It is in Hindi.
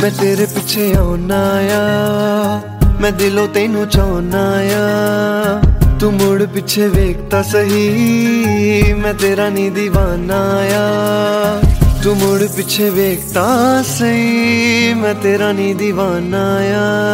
मैं तेरे पिछे आउना आ, मैं दिलों तेनू चाहुना आ। तू मुड़ पिछे वेखता सही, मैं तेरा नी दीवाना आ। तू मुड़ पिछे वेखता सही, मैं तेरा नी दीवाना आ।